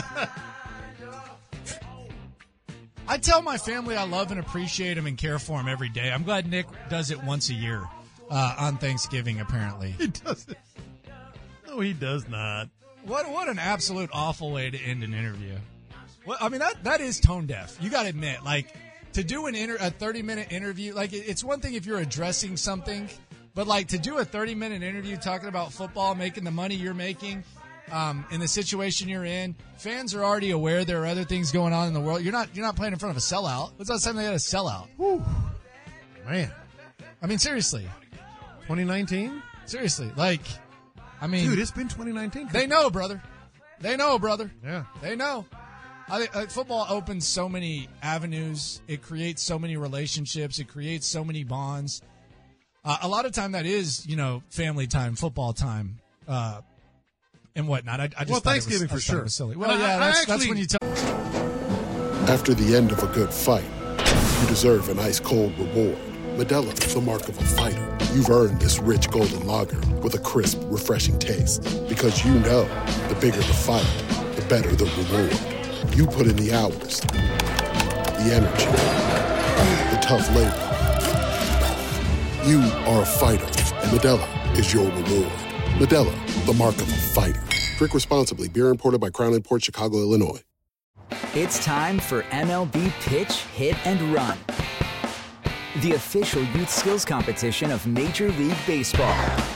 I tell my family I love and appreciate them and care for them every day. I'm glad Nick does it once a year uh, on Thanksgiving, apparently. He doesn't. No, he does not. What what an absolute awful way to end an interview. Well, I mean, that that is tone deaf. You got to admit, like, to do an inter- a thirty-minute interview, like, it, it's one thing if you're addressing something, but, like, to do a thirty-minute interview talking about football, making the money you're making, Um, in the situation you're in, fans are already aware there are other things going on in the world. You're not you're not playing in front of a sellout. When's the last time they had a sellout? Whew. Man. I mean, seriously. twenty nineteen? Seriously. Like, I mean. Dude, it's been twenty nineteen. They know, brother. They know, brother. Yeah. They know. I think uh, football opens so many avenues. It creates so many relationships. It creates so many bonds. Uh, a lot of time that is, you know, family time, football time. Uh And whatnot. I, I just well, Thanksgiving it was, for I sure. It was silly. Well, I, yeah, I that's, actually, that's when you tell. After the end of a good fight, you deserve an ice cold reward. Modelo is the mark of a fighter. You've earned this rich golden lager with a crisp, refreshing taste. Because you know, the bigger the fight, the better the reward. You put in the hours, the energy, the tough labor. You are a fighter, and Modelo is your reward. Modelo, the mark of a fighter. Drink responsibly. Beer imported by Crown Imports, Chicago, Illinois. It's time for M L B Pitch, Hit, and Run, the official youth skills competition of Major League Baseball.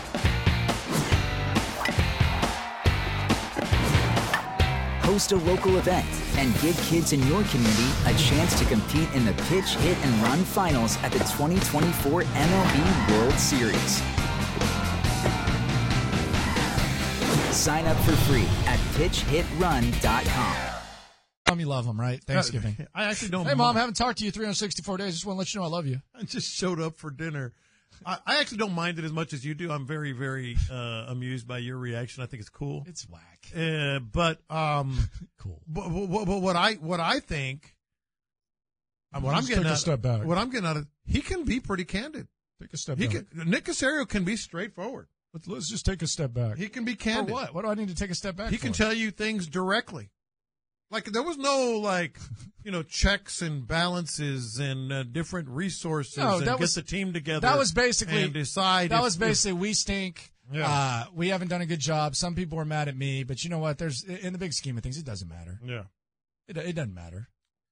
Host a local event and give kids in your community a chance to compete in the Pitch, Hit, and Run finals at the twenty twenty-four M L B World Series. Sign up for free at pitch hit run dot com. Mom, you love them, right? Thanksgiving. Uh, I actually don't. Hey, Mom, I haven't talked to you three hundred sixty-four days. Just want to let you know I love you. I just showed up for dinner. I, I actually don't mind it as much as you do. I'm very, very uh, amused by your reaction. I think it's cool. It's whack. Uh, but um, cool. But, but, but what I what I think, what Just I'm getting take a out, step back. what I'm getting out of, he can be pretty candid. Take a step He back. can, Nick Caserio can be straightforward. Let's, let's just take a step back. He can be For candid. what? What do I need to take a step back He for? can tell you things directly. Like, there was no, like, you know, checks and balances and uh, different resources No, and that get was- the team together. That was basically and decide. That if- was basically we stink. Yeah. Uh, we haven't done a good job. Some people are mad at me, but you know what? There's in the big scheme of things, it doesn't matter. if, yeah. It it doesn't matter.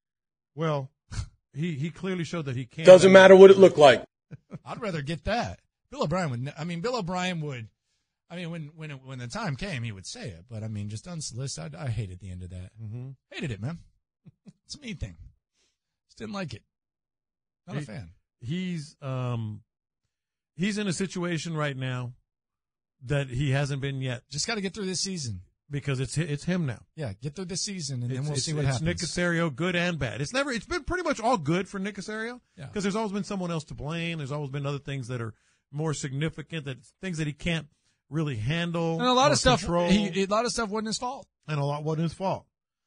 Well, he he clearly showed that he can't. Doesn't matter what it looked like. I'd rather get that. Bill O'Brien would. I mean, Bill O'Brien would. I mean, when when it, when the time came, he would say it. But I mean, just unsolicited, I, I hated the end of that. Mm-hmm. Hated it, man. It's a me thing. Just didn't like it. Not He- a fan. He's um, he's in a situation right now that he hasn't been yet. Just got to get through this season because it's it's him now. Yeah, get through this season, and It's, then we'll it's- see what it's happens. Nick Caserio, good and bad. It's never. It's been pretty much all good for Nick Caserio Yeah. because there's always been someone else to blame. There's always been other things that are more significant, that things that he can't really handle. And a lot or of stuff, control. he, a lot of stuff wasn't his fault. and a lot wasn't his fault.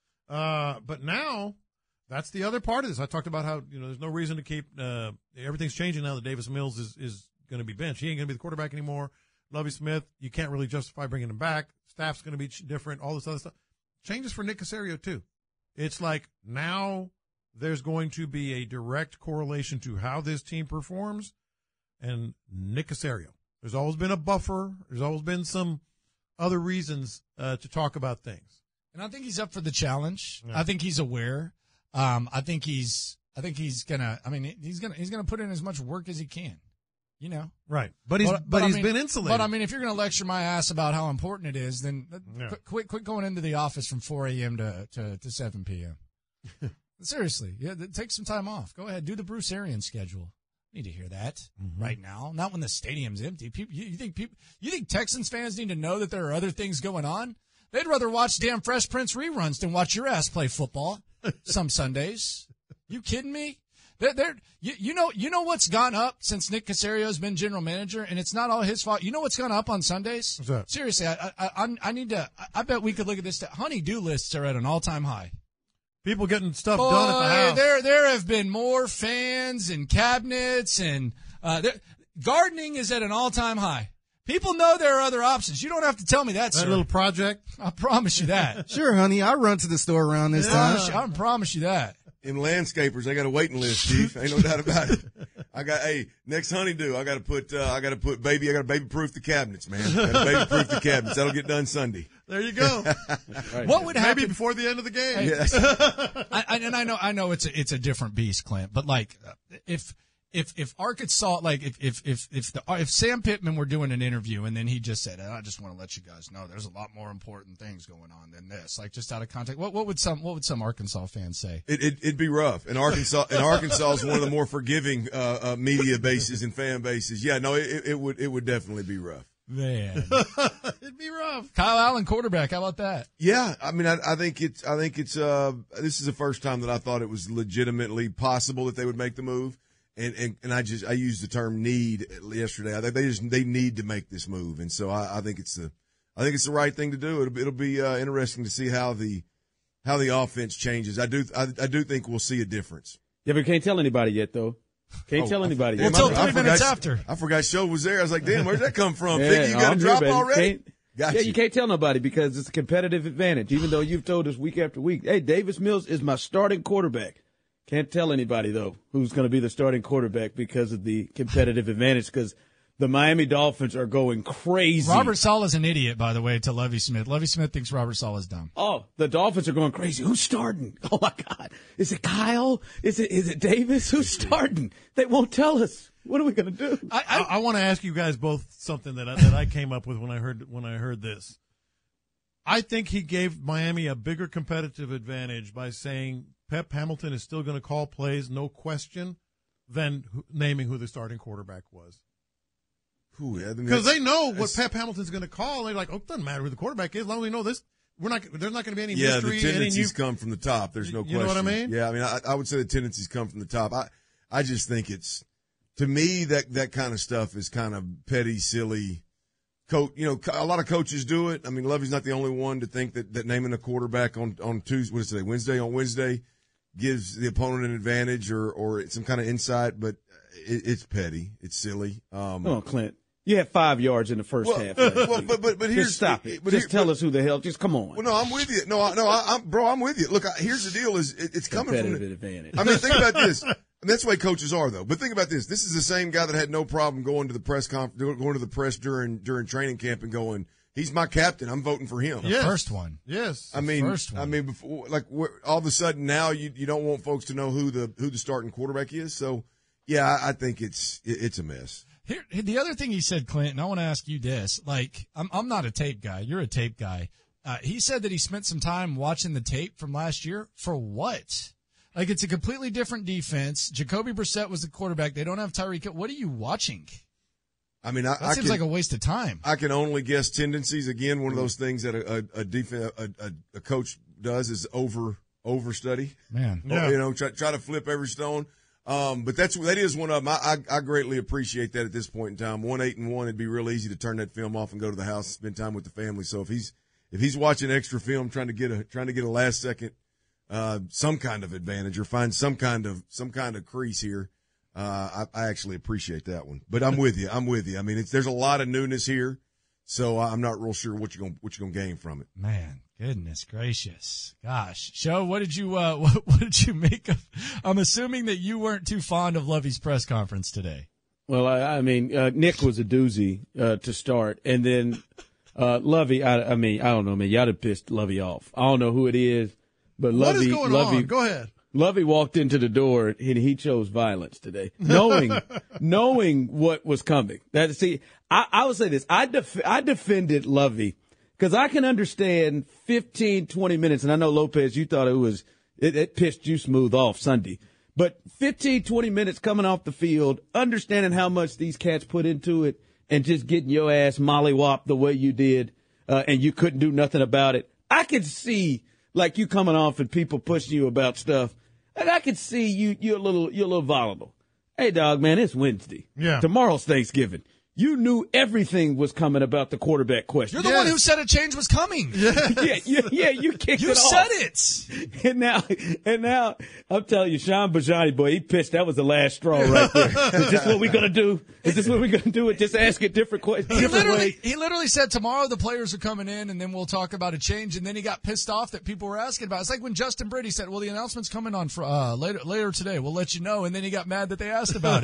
Uh, but now, that's the other part of this. I talked about how, you know, there's no reason to keep, uh, everything's changing now that Davis Mills is, is going to be benched. He ain't going to be the quarterback anymore. Lovie Smith, you can't really justify bringing him back. Staff's going to be ch- different, all this other stuff. Changes for Nick Caserio, too. It's like now there's going to be a direct correlation to how this team performs and Nick Caserio. There's always been a buffer. There's always been some other reasons uh, to talk about things. And I think he's up for the challenge. Yeah. I think he's aware. Um, I think he's. I think he's gonna. I mean, he's gonna. He's gonna put in as much work as he can. You know. Right. But he's but, I he's mean- been insulated. But I mean, if you're gonna lecture my ass about how important it is, then Yeah. quit, quit quit going into the office from four a.m. to to, to seven p.m. Seriously, yeah, th- take some time off. Go ahead, do the Bruce Arians schedule. Need to hear that Mm-hmm. right now. Not when the stadium's empty. People, you, you think people, you think Texans fans need to know that there are other things going on? They'd rather watch damn Fresh Prince reruns than watch your ass play football some Sundays. You kidding me? They're, they're, you, you know, you know what's gone up since Nick Caserio's been general manager, and it's not all his fault. You know what's gone up on Sundays? What's that? Seriously, I, I, I, I need to. I bet we could look at this. Honey-do lists are at an all-time high. People getting stuff Boy, done at the house. There, there have been more fans and cabinets, and uh, there, gardening is at an all-time high. People know there are other options. You don't have to tell me that, That sir. little project. I promise you that. Sure, honey. I run to the store around this I time. promise you, I promise you that. In landscapers, I got a waiting list, Chief. Ain't no doubt about it. I got, hey, next honeydew, I got to put, uh, I got to put baby, I got to baby proof the cabinets, man. Got to baby proof the cabinets. That'll get done Sunday. There you go. Right. What would happen Maybe before the end of the game? Hey, Yes. I, I, and I know, I know it's a, it's a different beast, Clint. But like, if if if Arkansas, like if if if if the if Sam Pittman were doing an interview and then he just said, "I just want to let you guys know, there's a lot more important things going on than this," like just out of context, what what would some what would some Arkansas fans say? It, it, it'd be rough. And Arkansas, and Arkansas is one of the more forgiving uh, uh, media bases and fan bases. Yeah, no, it, it would it would definitely be rough. Man, it'd be rough. Kyle Allen, quarterback. How about that? Yeah, I mean, I, I think it's I think it's uh this is the first time that I thought it was legitimately possible that they would make the move. And, and, and I just, I used the term need yesterday. I think they just, they need to make this move. And so I, I think it's the, I think it's the right thing to do. It'll, it'll be uh, interesting to see how the, how the offense changes. I do, I, I do think we'll see a difference. Yeah, but you can't tell anybody yet, though. Can't Oh, tell anybody Damn, yet. Until I, three I minutes forgot, after. I forgot Show was there. I was like, damn, where'd that come from? Yeah, Figgy, you got I'm a here, drop baby. already? Can't- Got yeah, you. you can't tell nobody because it's a competitive advantage, even though you've told us week after week, hey, Davis Mills is my starting quarterback. Can't tell anybody, though, who's going to be the starting quarterback because of the competitive advantage, because the Miami Dolphins are going crazy. Robert Saleh's an idiot, by the way, to Lovie Smith. Lovie Smith thinks Robert Saleh's dumb. Oh, the Dolphins are going crazy. Who's starting? Oh, my God. Is it Kyle? Is it is it Davis? Who's starting? They won't tell us. What are we going to do? I, I, I want to ask you guys both something that I, that I came up with when I heard when I heard this. I think he gave Miami a bigger competitive advantage by saying Pep Hamilton is still going to call plays, no question, than who, naming who the starting quarterback was. Because they know what Pep Hamilton's going to call. They're like, oh, it doesn't matter who the quarterback is. As long as we know this, we're not. There's not going to be any Yeah, mystery. the tendencies any new, come from the top. There's no you question. know what I mean? Yeah, I mean, I, I would say the tendencies come from the top. I, I just think it's, to me, that, that kind of stuff is kind of petty, silly. Coach, you know, a lot of coaches do it. I mean, Lovey's not the only one to think that, that naming a quarterback on, on Tuesday, what is it, Wednesday, on Wednesday gives the opponent an advantage or, or some kind of insight, but it, it's petty. It's silly. Um, Oh, Clint. You had five yards in the first well, half. Well, but, but, but here's, Just stop it. But Just here, tell but, us who the hell. Just come on. Well, no, I'm with you. No, I, no, I, I'm, bro, I'm with you. Look, I, here's the deal: is it, it's coming from Competitive the advantage. I mean, think about this. And that's the way coaches are, though. But think about this: this is the same guy that had no problem going to the press conf- going to the press during during training camp and going, "He's my captain. I'm voting for him." The yes. first one. Yes. I mean, first one. I mean, before, like all of a sudden now you you don't want folks to know who the who the starting quarterback is. So, yeah, I, I think it's it, it's a mess. Here, the other thing he said, Clint, and I want to ask you this. Like, I'm I'm not a tape guy. You're a tape guy. Uh, he said that he spent some time watching the tape from last year. For what? Like, it's a completely different defense. Jacoby Brissett was the quarterback. They don't have Tyreek Hill. What are you watching? I mean, I, that I seems can, like a waste of time. I can only guess tendencies. Again, one of those things that a a, a, defense, a, a, a coach does is over over study. Man, yeah. you know, try, try to flip every stone. Um, but that's that is one of them. I, I I greatly appreciate that at this point in time. One eight and one, it'd be real easy to turn that film off and go to the house and spend time with the family. So if he's if he's watching extra film, trying to get a trying to get a last second uh, some kind of advantage or find some kind of some kind of crease here, uh, I, I actually appreciate that one. But I'm with you. I'm with you. I mean, it's, there's a lot of newness here, so I'm not real sure what you're gonna what you're gonna gain from it. Man. Goodness gracious. Gosh. Show, what did you uh what, what did you make of I'm assuming that you weren't too fond of Lovey's press conference today. Well, I, I mean, uh, Nick was a doozy uh, to start, and then uh, Lovey. I, I mean, I don't know, man. Y'all have pissed Lovey off. I don't know who it is, but what Lovey. is going Lovey, on? Go ahead. Lovey walked into the door and he chose violence today, knowing knowing what was coming. That see, I, I would say this. I def, I defended Lovey. Because I can understand fifteen, twenty minutes, and I know, Lopez, you thought it was it, it pissed you smooth off Sunday. But fifteen, twenty minutes coming off the field, understanding how much these cats put into it, and just getting your ass mollywopped the way you did, uh, and you couldn't do nothing about it. I could see like you coming off and people pushing you about stuff, and I could see you you're a little you're a little volatile. Hey, dog, man, it's Wednesday. Yeah. Tomorrow's Thanksgiving. You knew everything was coming about the quarterback question. You're the yes. one who said a change was coming. Yeah, yeah, yeah, yeah you kicked you it off. You said it. And now, and now, I'm telling you, Sean Bajani, boy, he pitched. That was the last straw right there. Is this what we're going to do? Is this what we're going to do? It just ask it different questions. He literally, he literally said tomorrow the players are coming in and then we'll talk about a change. And then he got pissed off that people were asking about it. It's like when Justin Brady said, well, the announcement's coming on for, uh, later later today. We'll let you know. And then he got mad that they asked about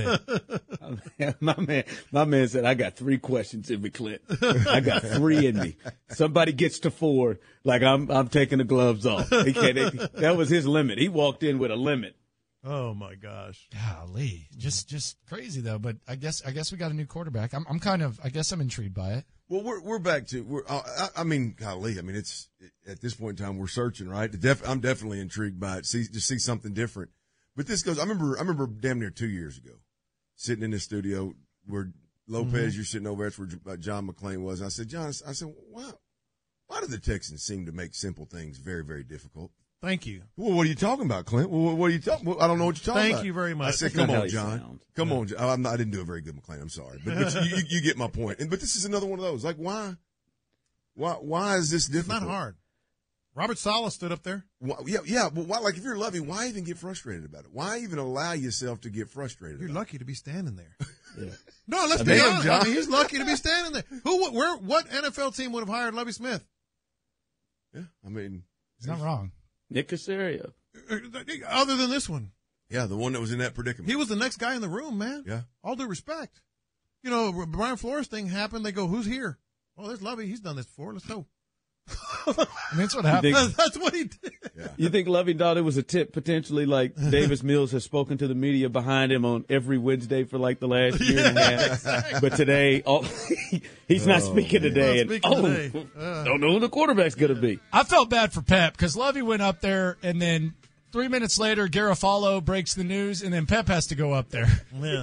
it. my man, my man said, I got three questions. Questions in me, Clint. I got three in me. Somebody gets to four, like I'm I'm taking the gloves off. He can't, that was his limit. He walked in with a limit. Oh my gosh. Golly. Just just crazy though, but I guess I guess we got a new quarterback. I'm I'm kind of I guess I'm intrigued by it. Well, we're we're back to we're uh, I, I mean, golly, I mean it's at this point in time we're searching, right? Def, I'm definitely intrigued by it. See to see something different. But this goes I remember I remember damn near two years ago sitting in the studio where Lopez, mm-hmm. you're sitting over there where John McClain was. And I said, John, I said, why, why do the Texans seem to make simple things very, very difficult? Thank you. Well, what are you talking about, Clint? Well, what are you talking well, I don't know what you're talking Thank about. Thank you very much. I said, come on, John. Sound. Come yeah. on, John. I'm not, I didn't do a very good McClain. I'm sorry. But, but you, you, you get my point. And, but this is another one of those. Like, why? Why, why is this difficult? It's not hard. Robert Saleh stood up there. Why, yeah, yeah, but why? Like, if you're Lovey, why even get frustrated about it? Why even allow yourself to get frustrated? You're about lucky to be standing there. Yeah. No, let's I be mean, honest. John. I mean, he's lucky to be standing there. Who? Where? What N F L team would have hired Lovie Smith? Yeah, I mean, he's not wrong. Nick Caserio. Other than this one. Yeah, the one that was in that predicament. He was the next guy in the room, man. Yeah. All due respect. You know, Brian Flores thing happened. They go, "Who's here?" Oh, there's Lovey. He's done this before. Let's go. I mean, that's what happened. Think, that's what he did. Yeah. You think Lovey thought it was a tip potentially like Davis Mills has spoken to the media behind him on every Wednesday for like the last year and a half. Exactly. But today, oh, he's not oh, speaking today. Not and speaking oh, today. Uh, don't know who the quarterback's going to be. I felt bad for Pep because Lovey went up there and then three minutes later, Garofalo breaks the news and then Pep has to go up there. Yeah.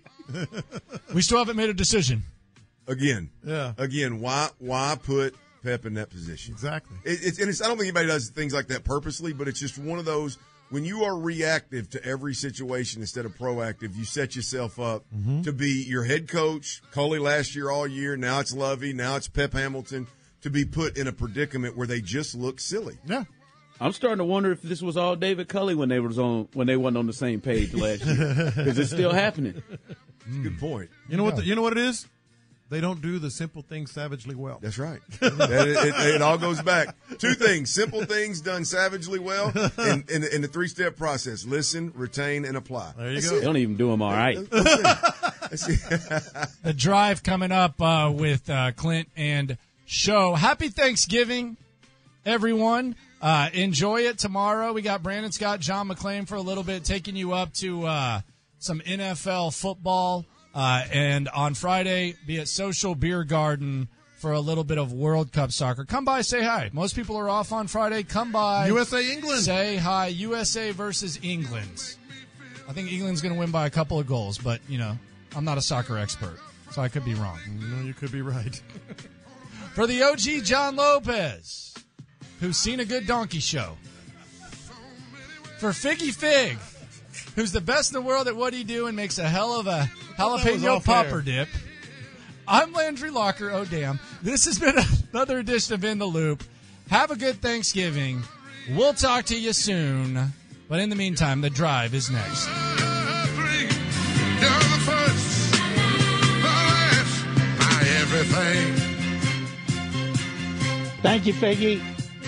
We still haven't made a decision. Again. Yeah. Again, why why put Pep in that position? Exactly. It, it's, and it's, I don't think anybody does things like that purposely, but it's just one of those, when you are reactive to every situation instead of proactive, you set yourself up mm-hmm. to be your head coach, Coley last year all year, now it's Lovey, now it's Pep Hamilton, to be put in a predicament where they just look silly. Yeah. I'm starting to wonder if this was all David Culley when they was on when they weren't on the same page last year, because it's still happening. That's a good point. You know what? The, you know what it is? They don't do the simple things savagely well. That's right. it, it, it all goes back. Two things. Simple things done savagely well in, in, in the three-step process. Listen, retain, and apply. There you That's go. It. They don't even do them all right. The drive coming up uh, with uh, Clint and Show. Happy Thanksgiving, everyone. Uh, enjoy it tomorrow. We got Brandon Scott, John McClain for a little bit, taking you up to uh, some N F L football. Uh, and on Friday, be at Social Beer Garden for a little bit of World Cup soccer. Come by, say hi. Most people are off on Friday. Come by. U S A, England. Say hi. U S A versus England. I think England's going to win by a couple of goals, but, you know, I'm not a soccer expert, so I could be wrong. No, you could be right. For the O G, John Lopez, who's seen a good donkey show. For Figgy Fig, who's the best in the world at what he do and makes a hell of a jalapeno popper dip. I'm Landry Locker. Oh, damn. This has been another edition of In the Loop. Have a good Thanksgiving. We'll talk to you soon. But in the meantime, the drive is next. You're the first, the last, my everything. Thank you, Figgy.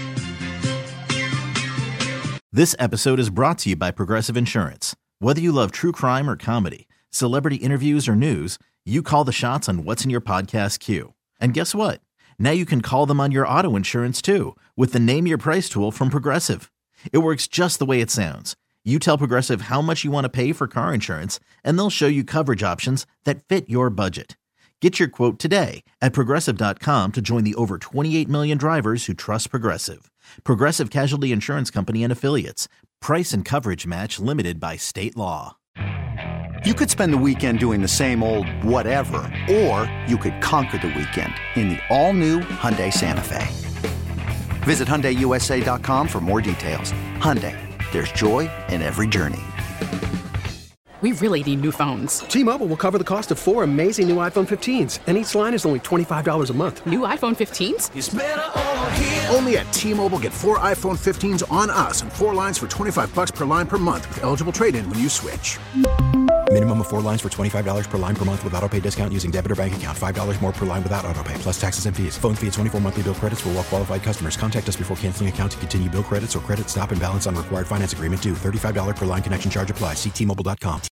This episode is brought to you by Progressive Insurance. Whether you love true crime or comedy, celebrity interviews or news, you call the shots on what's in your podcast queue. And guess what? Now you can call them on your auto insurance too with the Name Your Price tool from Progressive. It works just the way it sounds. You tell Progressive how much you want to pay for car insurance, and they'll show you coverage options that fit your budget. Get your quote today at Progressive dot com to join the over twenty-eight million drivers who trust Progressive. Progressive Casualty Insurance Company and Affiliates. Price and coverage match limited by state law. You could spend the weekend doing the same old whatever, or you could conquer the weekend in the all-new Hyundai Santa Fe. Visit Hyundai U S A dot com for more details. Hyundai, there's joy in every journey. We really need new phones. T-Mobile will cover the cost of four amazing new iPhone fifteens, and each line is only twenty-five dollars a month. New iPhone fifteens? It's better over here. Only at T-Mobile, get four iPhone fifteens on us and four lines for twenty-five bucks per line per month with eligible trade-in when you switch. Minimum of four lines for twenty-five dollars per line per month with auto pay discount using debit or bank account. five dollars more per line without auto pay, plus taxes and fees. Phone fee at twenty-four monthly bill credits for well-qualified customers. Contact us before canceling account to continue bill credits or credit stop and balance on required finance agreement due. thirty-five dollars per line connection charge applies. See T Mobile dot com.